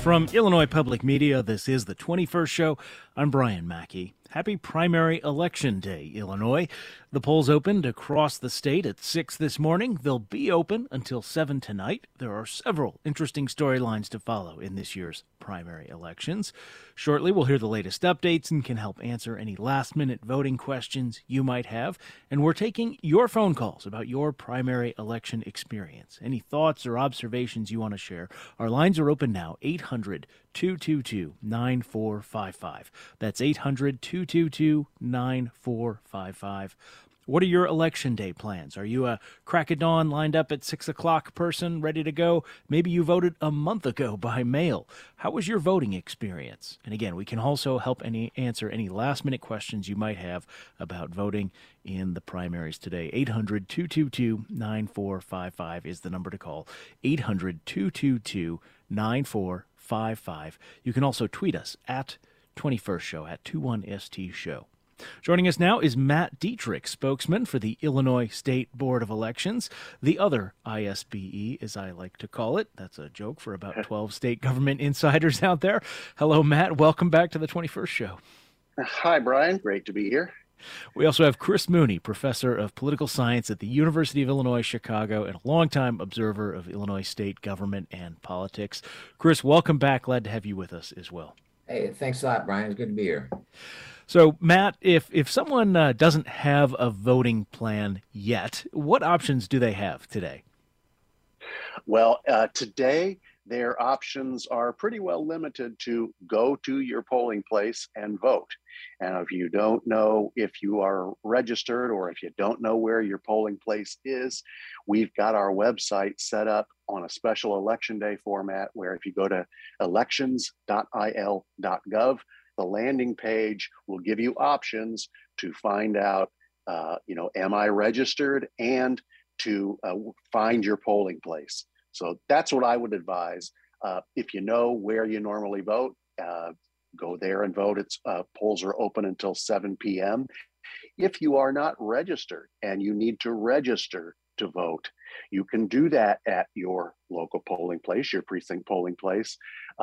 From Illinois Public Media, this is the 21st Show. I'm Brian Mackey. Happy Primary Election Day, Illinois. The polls opened across the state at 6 this morning. They'll be open until 7 tonight. There are several interesting storylines to follow in this year's primary elections. Shortly, we'll hear the latest updates and can help answer any last-minute voting questions you might have. And we're taking your phone calls about your primary election experience. Any thoughts or observations you want to share, our lines are open now, 800-222-9455. That's 800-222-9455. What are your election day plans? Are you a crack of dawn lined up at 6 o'clock person ready to go? Maybe you voted a month ago by mail. How was your voting experience? And again, we can also help answer any last-minute questions you might have about voting in the primaries today. 800-222-9455 is the number to call. 800-222-9455. You can also tweet us at 21st Show, at 21ST Show. Joining us now is Matt Dietrich, spokesman for the Illinois State Board of Elections, the other ISBE, as I like to call it. That's a joke for about 12 state government insiders out there. Hello, Matt. Welcome back to the 21st Show. Hi, Brian. Great to be here. We also have Chris Mooney, professor of political science at the University of Illinois, Chicago, and a longtime observer of Illinois state government and politics. Chris, welcome back. Glad to have you with us as well. Hey, thanks a lot, Brian. It's good to be here. So, Matt, if someone doesn't have a voting plan yet, what options do they have today? Well, today their options are pretty well limited to go to your polling place and vote. And if you don't know if you are registered or if you don't know where your polling place is, we've got our website set up on a special election day format where if you go to elections.il.gov, the landing page will give you options to find out, am I registered, and to find your polling place. So that's what I would advise. If you know where you normally vote, go there and vote. Polls are open until 7 p.m. If you are not registered and you need to register to vote, you can do that at your local polling place, your precinct polling place.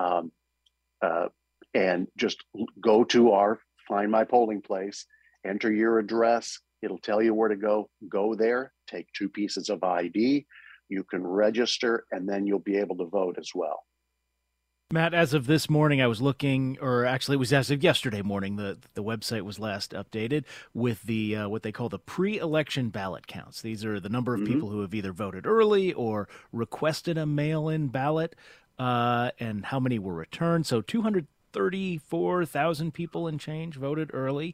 And just go to Find My Polling Place, enter your address. It'll tell you where to go. Go there, take 2 pieces of ID. You can register, and then you'll be able to vote as well. Matt, as of this morning, I was looking, or actually it was as of yesterday morning, the website was last updated with the what they call the pre-election ballot counts. These are the number of people who have either voted early or requested a mail-in ballot, and how many were returned. So 234,000 people and change voted early.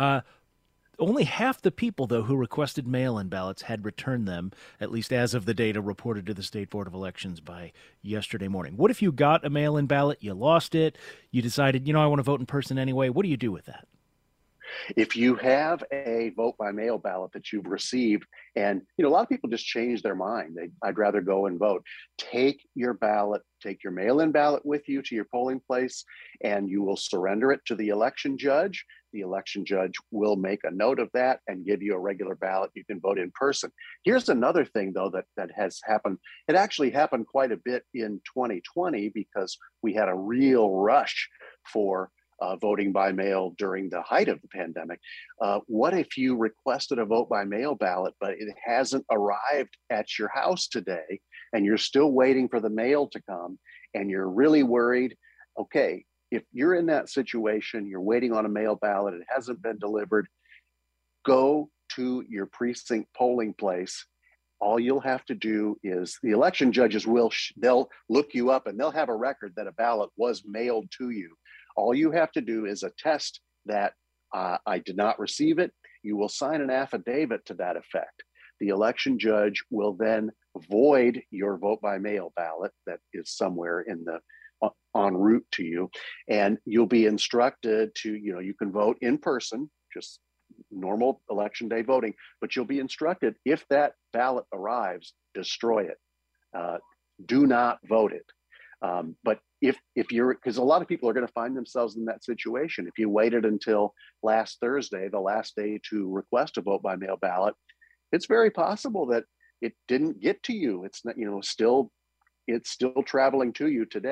Only half the people, though, who requested mail-in ballots had returned them, at least as of the data reported to the State Board of Elections by yesterday morning. What if you got a mail-in ballot, you lost it, you decided, I want to vote in person anyway? What do you do with that? If you have a vote by mail ballot that you've received, and a lot of people just change their mind. I'd rather go and vote. Take your ballot, take your mail-in ballot with you to your polling place, and you will surrender it to the election judge. The election judge will make a note of that and give you a regular ballot. You can vote in person. Here's another thing, though, that has happened. It actually happened quite a bit in 2020 because we had a real rush for voting by mail during the height of the pandemic. What if you requested a vote by mail ballot, but it hasn't arrived at your house today, and you're still waiting for the mail to come, and you're really worried? Okay, if you're in that situation, you're waiting on a mail ballot, it hasn't been delivered, go to your precinct polling place. All you'll have to do is the election judges they'll look you up and they'll have a record that a ballot was mailed to you. All you have to do is attest that I did not receive it. You will sign an affidavit to that effect. The election judge will then void your vote by mail ballot that is somewhere en route to you, and you'll be instructed to, you can vote in person, just normal election day voting, but you'll be instructed, if that ballot arrives, destroy it. Do not vote it. But if you're, because a lot of people are going to find themselves in that situation. If you waited until last Thursday, the last day to request a vote by mail ballot, it's very possible that it didn't get to you. It's not, it's still traveling to you today.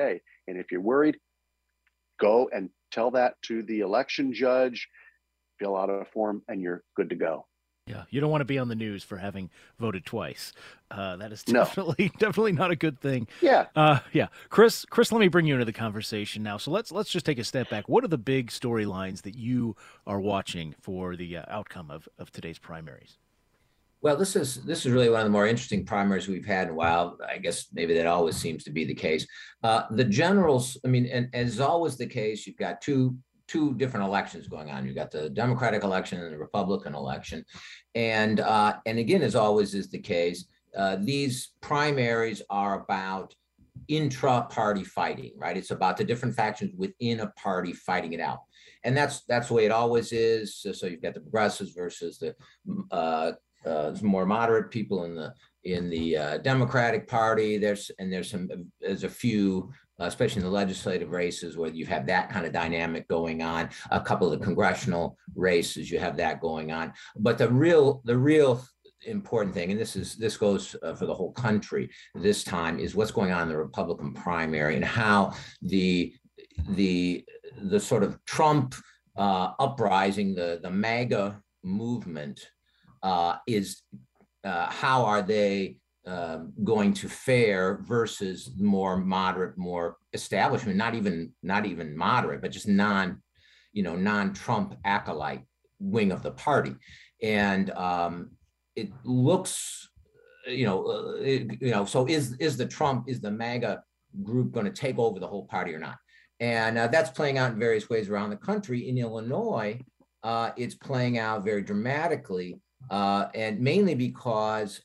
And if you're worried, go and tell that to the election judge, fill out a form, and you're good to go. Yeah, you don't want to be on the news for having voted twice. That is No. definitely not a good thing. Yeah. Yeah. Chris, let me bring you into the conversation now. So let's just take a step back. What are the big storylines that you are watching for the outcome of today's primaries? Well, this is really one of the more interesting primaries we've had in a while. I guess maybe that always seems to be the case. The generals, I mean, and as always the case, you've got two different elections going on. You've got the Democratic election and the Republican election. And again, as always is the case, these primaries are about intra-party fighting, right? It's about the different factions within a party fighting it out. And that's the way it always is. So you've got the progressives versus the more moderate people in the Democratic Party. There's a few, especially in the legislative races, where you have that kind of dynamic going on. A couple of the congressional races, you have that going on. But the real important thing, and this goes for the whole country this time, is what's going on in the Republican primary and how the sort of Trump uprising, the MAGA movement, is how are they going to fare versus more moderate, more establishment, not even moderate, but just non-Trump acolyte wing of the party. And it looks, so is the MAGA group going to take over the whole party or not? And that's playing out in various ways around the country. In Illinois, it's playing out very dramatically, and mainly because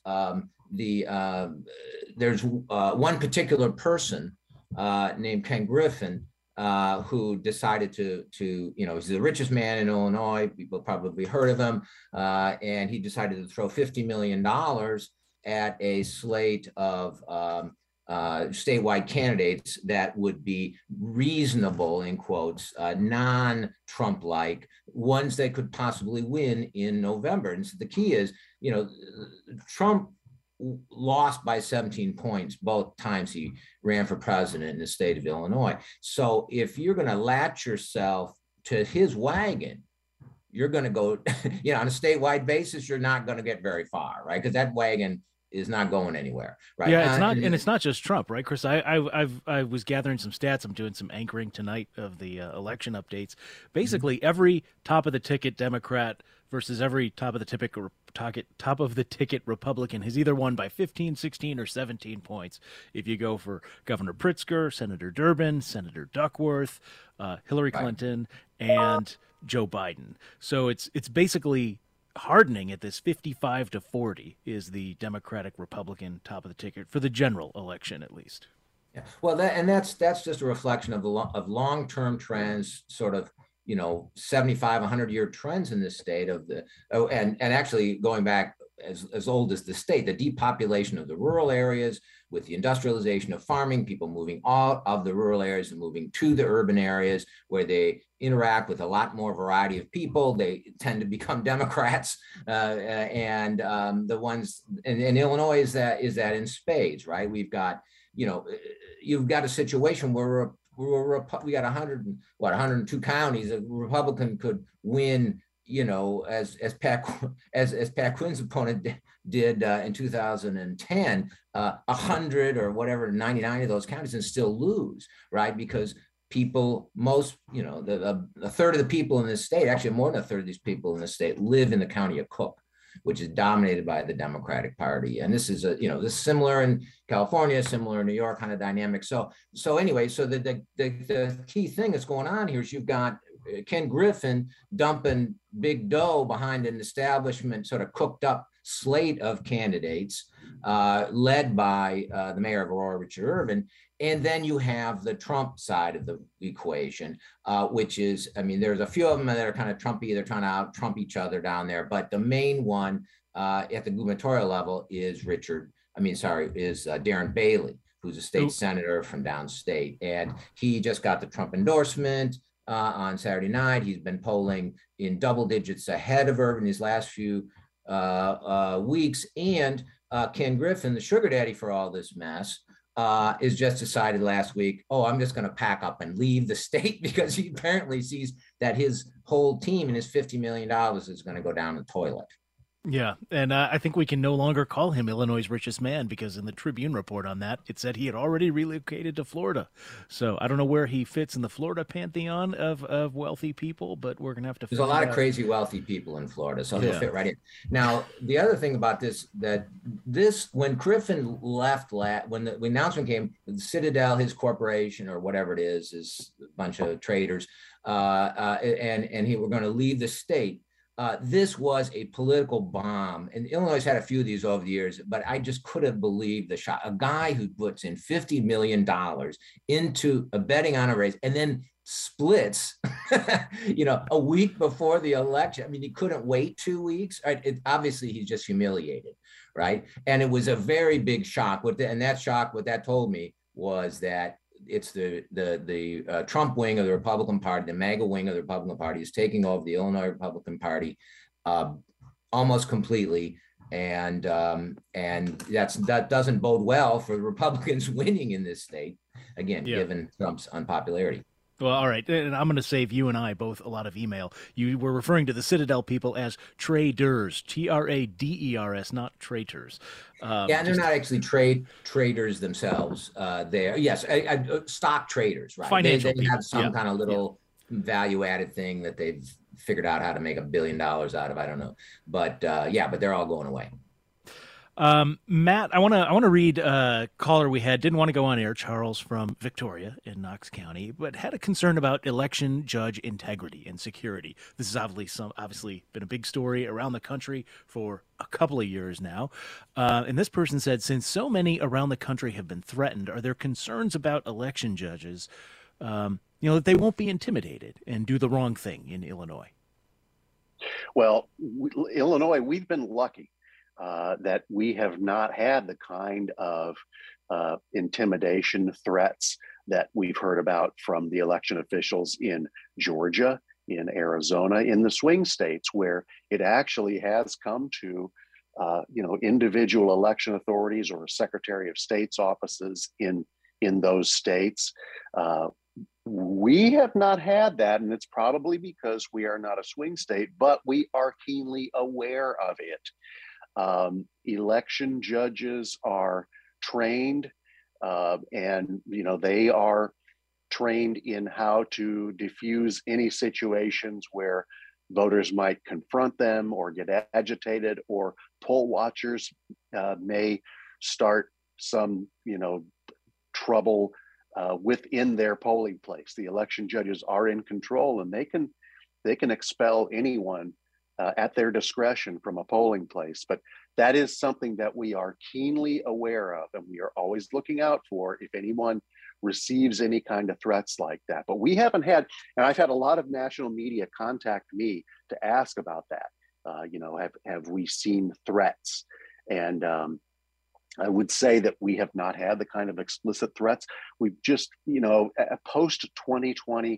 there's one particular person named Ken Griffin who decided to he's the richest man in Illinois. People probably heard of him, and he decided to throw $50 million at a slate of statewide candidates that would be reasonable, in quotes, non-Trump-like, ones that could possibly win in November. And so the key is, Trump lost by 17 points both times he ran for president in the state of Illinois. So if you're going to latch yourself to his wagon, you're going to go, on a statewide basis, you're not going to get very far, right? Because that wagon is not going anywhere, right? Yeah, it's not, and it's not just Trump, right, Chris? I was gathering some stats. I'm doing some anchoring tonight of the election updates. Basically, every top of the ticket Democrat versus every top of the ticket Republican has either won by 15, 16, or 17 points. If you go for Governor Pritzker, Senator Durbin, Senator Duckworth, Hillary Clinton, and Joe Biden. So it's basically hardening at this 55-40 is the Democratic Republican top of the ticket for the general election, at least. Yeah. Well, that's just a reflection of long-term trends, sort of 75, 100-year trends in this state and actually going back as old as the state, the depopulation of the rural areas with the industrialization of farming, people moving out of the rural areas and moving to the urban areas where they interact with a lot more variety of people. They tend to become Democrats, and the ones in Illinois is that in spades, right? We've got, you've got a situation where we got 102 counties. A Republican could win, as Pat Quinn's opponent did in 2010, 100 or whatever, 99 of those counties, and still lose, right? Because a third of the people in this state, actually more than a third of these people in this state, live in the county of Cook, which is dominated by the Democratic Party. And this is this is similar in California, similar in New York kind of dynamic. So anyway, so the key thing that's going on here is you've got Ken Griffin dumping big dough behind an establishment sort of cooked up slate of candidates led by the mayor of Aurora, Richard Irvin. And then you have the Trump side of the equation, which is, there's a few of them that are kind of Trumpy. They're trying to out-Trump each other down there. But the main one at the gubernatorial level is Darren Bailey, who's a state senator from downstate. And he just got the Trump endorsement on Saturday night. He's been polling in double digits ahead of Irvin these last few weeks. And Ken Griffin, the sugar daddy for all this mess, is just decided last week, oh, I'm just going to pack up and leave the state because he apparently sees that his whole team and his $50 million is going to go down the toilet. Yeah, and I think we can no longer call him Illinois' richest man because in the Tribune report on that, it said he had already relocated to Florida. So I don't know where he fits in the Florida pantheon of wealthy people, but we're going to have to There's a lot of crazy wealthy people in Florida, so he'll fit right in. Now, the other thing about this, when Griffin left, when the announcement came, Citadel, his corporation or whatever it is a bunch of traders, and he were going to leave the state. This was a political bomb, and Illinois has had a few of these over the years, but I just couldn't believe the shot. A guy who puts in $50 million into a betting on a race and then splits, a week before the election. I mean, he couldn't wait 2 weeks. Right? Obviously, he's just humiliated, right? And it was a very big shock. What that told me was that it's the Trump wing of the Republican Party, the MAGA wing of the Republican Party is taking over the Illinois Republican Party almost completely. And that doesn't bode well for the Republicans winning in this state, again, given Trump's unpopularity. Well, all right, and I'm going to save you and I both a lot of email. You were referring to the Citadel people as traders, Traders, not traitors. And they're not actually traders themselves. They're stock traders, right? Financial they have some kind of little value-added thing that they've figured out how to make $1 billion out of. I don't know, but they're all going away. Matt, I want to read a caller we had. Didn't want to go on air. Charles from Victoria in Knox County, but had a concern about election judge integrity and security. This has obviously been a big story around the country for a couple of years now. And this person said, since so many around the country have been threatened, are there concerns about election judges, that they won't be intimidated and do the wrong thing in Illinois? Well, Illinois, we've been lucky. That we have not had the kind of intimidation threats that we've heard about from the election officials in Georgia, in Arizona, in the swing states, where it actually has come to, individual election authorities or Secretary of State's offices in those states. We have not had that, and it's probably because we are not a swing state, but we are keenly aware of it. Election judges are trained, and they are trained in how to diffuse any situations where voters might confront them or get agitated, or poll watchers may start some trouble within their polling place. The election judges are in control, and they can expel anyone at their discretion from a polling place. But that is something that we are keenly aware of, and we are always looking out for if anyone receives any kind of threats like that. But we haven't had, and I've had a lot of national media contact me to ask about that. Have we seen threats? And I would say that we have not had the kind of explicit threats. We've just, post 2020,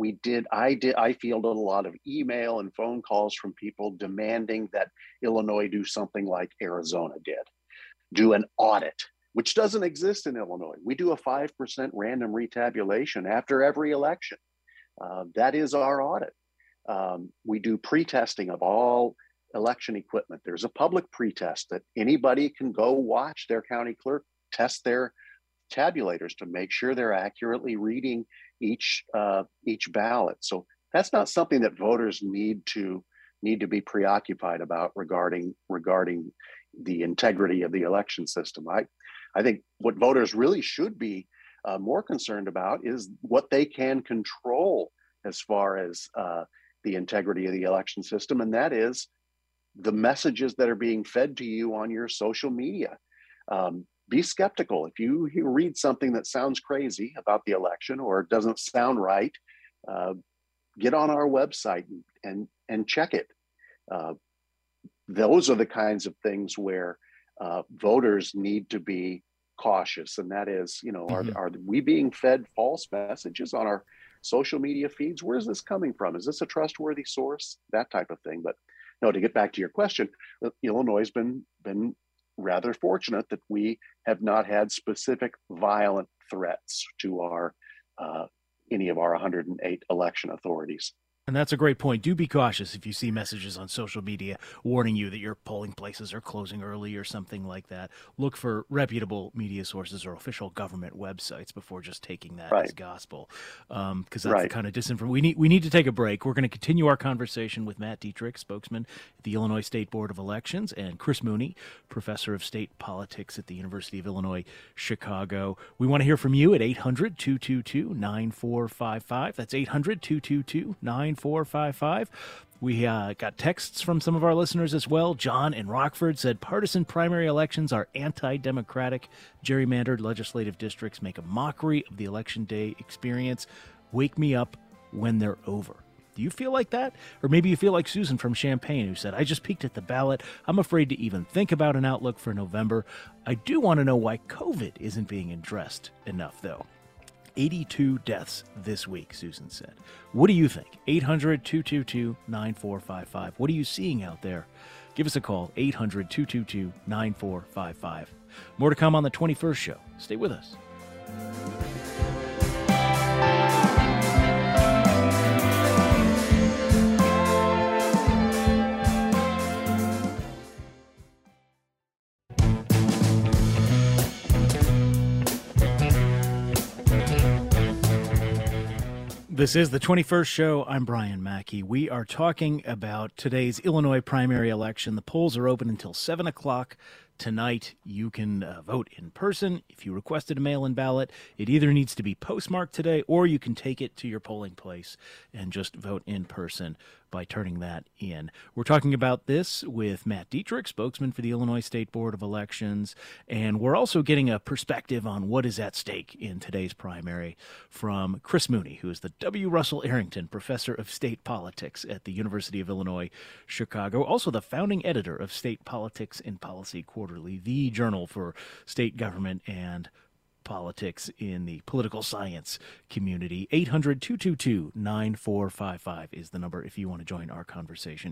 I fielded a lot of email and phone calls from people demanding that Illinois do something like Arizona did, do an audit, which doesn't exist in Illinois. We do a 5% random retabulation after every election. That is our audit. We do pre-testing of all election equipment. There's a public pre-test that anybody can go watch their county clerk test their tabulators to make sure they're accurately reading each ballot. So that's not something that voters need to be preoccupied about regarding the integrity of the election system. I think what voters really should be more concerned about is what they can control as far as the integrity of the election system, and that is the messages that are being fed to you on your social media. Be skeptical. If you read something that sounds crazy about the election or doesn't sound right, get on our website and check it. Those are the kinds of things where voters need to be cautious. And that is, are we being fed false messages on our social media feeds? Where is this coming from? Is this a trustworthy source? That type of thing. But no, to get back to your question, Illinois has been rather fortunate that we have not had specific violent threats to our any of our 108 election authorities. And that's a great point. Do be cautious if you see messages on social media warning you that your polling places are closing early or something like that. Look for reputable media sources or official government websites before just taking that as gospel, because that's kind of disinformation. We need to take a break. We're going to continue our conversation with Matt Dietrich, spokesman at the Illinois State Board of Elections, and Chris Mooney, professor of state politics at the University of Illinois, Chicago. We want to hear from you at 800-222-9455. That's 800-222-9455. We got texts from some of our listeners as well. John in Rockford said partisan primary elections are anti-democratic. Gerrymandered legislative districts make a mockery of the election day experience. Wake me up when they're over. Do you feel like that? Or maybe you feel like Susan from Champaign, who said, I just peeked at the ballot. I'm afraid to even think about an outlook for November. I do want to know why COVID isn't being addressed enough, though. 82 deaths this week, Susan said. What do you think? 800-222-9455. What are you seeing out there? Give us a call, 800-222-9455. More to come on the 21st show. Stay with us. This is the 21st show. I'm Brian Mackey. We are talking about today's Illinois primary election. The polls are open until 7 o'clock tonight. You can vote in person. If you requested a mail-in ballot, it either needs to be postmarked today or you can take it to your polling place and just vote in person by turning that in. We're talking about this with Matt Dietrich, spokesman for the Illinois State Board of Elections, and we're also getting a perspective on what is at stake in today's primary from Chris Mooney, who is the W. Russell Arrington Professor of State Politics at the University of Illinois, Chicago, also the founding editor of State Politics and Policy Quarterly, the journal for state government and politics in the political science community. 800-222-9455 is the number if you want to join our conversation.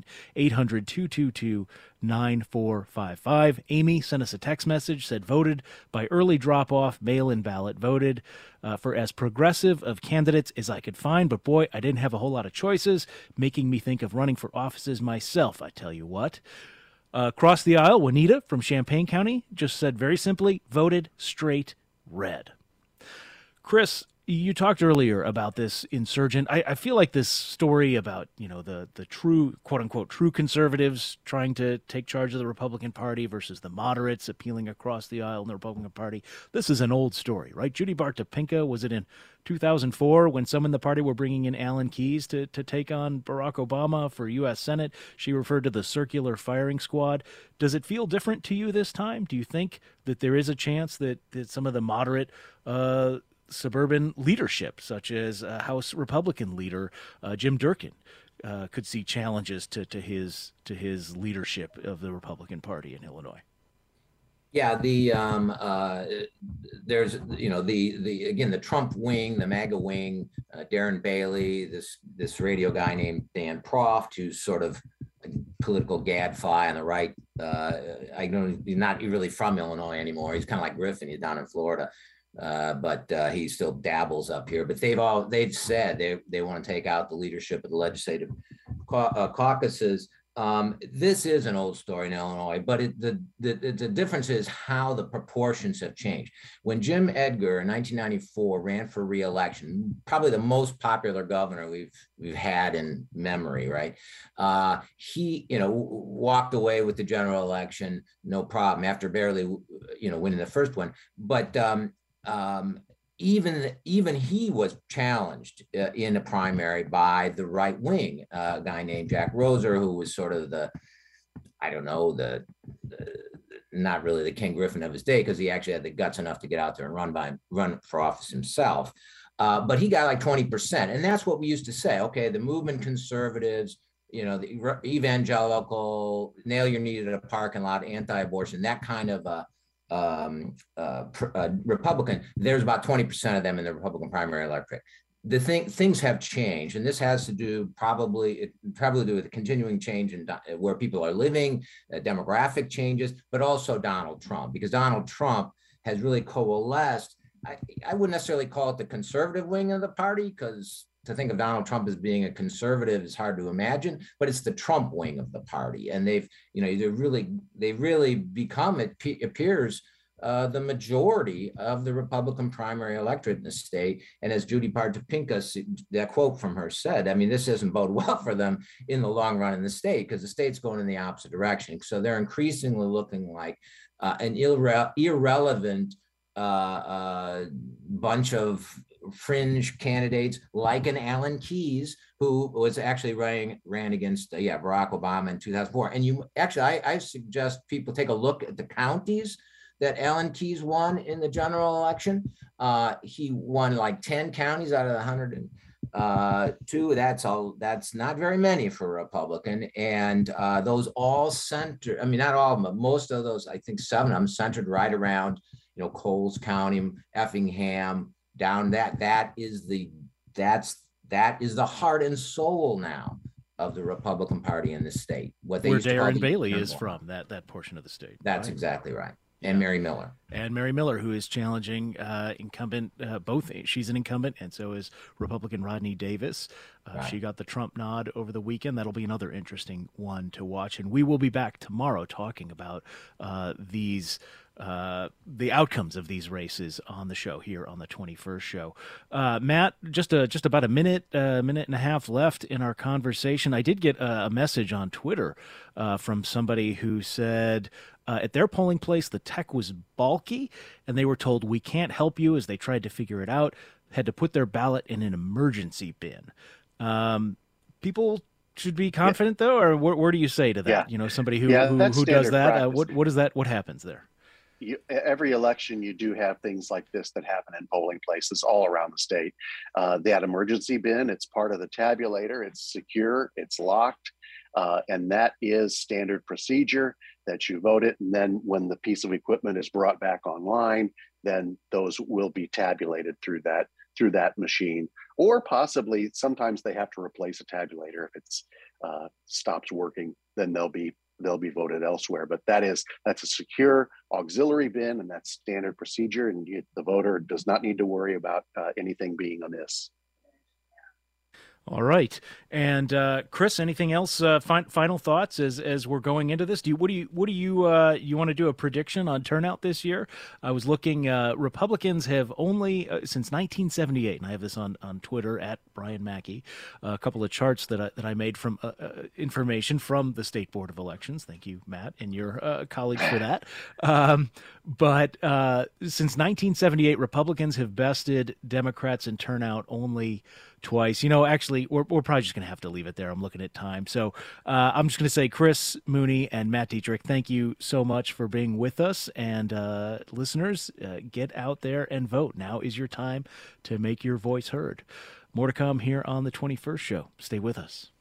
800-222-9455. Amy sent us a text message, said voted by early drop-off, mail-in ballot, voted for as progressive of candidates as I could find, but boy, I didn't have a whole lot of choices, making me think of running for offices myself, I tell you what. Across the aisle, Juanita from Champaign County just said very simply, voted straight red. Chris, you talked earlier about this insurgent. I feel like this story about, the true, quote unquote, true conservatives trying to take charge of the Republican Party versus the moderates appealing across the aisle in the Republican Party. This is an old story, right? Judy Bart Topinka, was it in 2004 when some in the party were bringing in Alan Keyes to take on Barack Obama for U.S. Senate? She referred to the circular firing squad. Does it feel different to you this time? Do you think that there is a chance that some of the moderate suburban leadership, such as House Republican leader Jim Durkin, could see challenges to his leadership of the Republican Party in Illinois? Yeah, there's the Trump wing, the MAGA wing, Darren Bailey, this radio guy named Dan Proft, who's sort of a political gadfly on the right. I know he's not really from Illinois anymore. He's kind of like Griffin. He's down in Florida. But he still dabbles up here. But they've said they want to take out the leadership of the legislative caucuses. This is an old story in Illinois, but the difference is how the proportions have changed. When Jim Edgar in 1994 ran for re-election, probably the most popular governor we've had in memory, right? He walked away with the general election, no problem, after barely winning the first one, but even he was challenged in a primary by the right wing, a guy named Jack Roser, who was sort of not really the King Griffin of his day, because he actually had the guts enough to get out there and run for office himself. But he got like 20%. And that's what we used to say. Okay, the movement conservatives, the evangelical, nail your knee at a parking lot, anti-abortion, that kind of Republican, there's about 20% of them in the Republican primary electorate. things have changed, and this has to do probably do with the continuing change in where people are living, demographic changes, but also Donald Trump, because Donald Trump has really coalesced. I wouldn't necessarily call it the conservative wing of the party, because to think of Donald Trump as being a conservative is hard to imagine, but it's the Trump wing of the party. And they've really become, it appears, the majority of the Republican primary electorate in the state. And as Judy Partopincus, that quote from her said, I mean, this doesn't bode well for them in the long run in the state, because the state's going in the opposite direction. So they're increasingly looking like an irrelevant bunch of fringe candidates, like an Alan Keyes, who was actually ran against Barack Obama in 2004. And I suggest people take a look at the counties that Alan Keyes won in the general election. He won like 10 counties out of the 102. That's not very many for a Republican. And those all center, I mean, not all of them, but most of those, I think 7 of them centered right around, Coles County, Effingham, down that is the heart and soul now of the Republican Party in the state. Where Darren Bailey is from, that portion of the state. That's right? Exactly right. And Mary Miller. And Mary Miller, who is challenging incumbent, both. She's an incumbent, and so is Republican Rodney Davis. Right. She got the Trump nod over the weekend. That'll be another interesting one to watch. And we will be back tomorrow talking about the outcomes of these races on the show here on the 21st show. Matt, just about a minute and a half left in our conversation. I did get a message on Twitter from somebody who said at their polling place the tech was bulky and they were told, we can't help you, as they tried to figure it out, had to put their ballot in an emergency bin. People should be confident though, or where do you say to that? Somebody who does that, what happens there? Every election, you do have things like this that happen in polling places all around the state. That emergency bin, it's part of the tabulator. It's secure, it's locked, and that is standard procedure, that you vote it. And then when the piece of equipment is brought back online, then those will be tabulated through that machine. Or possibly sometimes they have to replace a tabulator. If it's stops working, then they'll be voted elsewhere. But that's a secure auxiliary bin, and that's standard procedure, and the voter does not need to worry about anything being amiss. All right. And Chris, anything else? Final thoughts as we're going into this? What do you you want to do a prediction on turnout this year? I was looking. Republicans have only since 1978, and I have this on Twitter at Brian Mackey. A couple of charts that I made from information from the State Board of Elections. Thank you, Matt, and your colleagues for that. But since 1978, Republicans have bested Democrats in turnout only twice. Actually, we're probably just going to have to leave it there. I'm looking at time. So I'm just going to say, Chris Mooney and Matt Dietrich, thank you so much for being with us. And listeners, get out there and vote. Now is your time to make your voice heard. More to come here on the 21st show. Stay with us.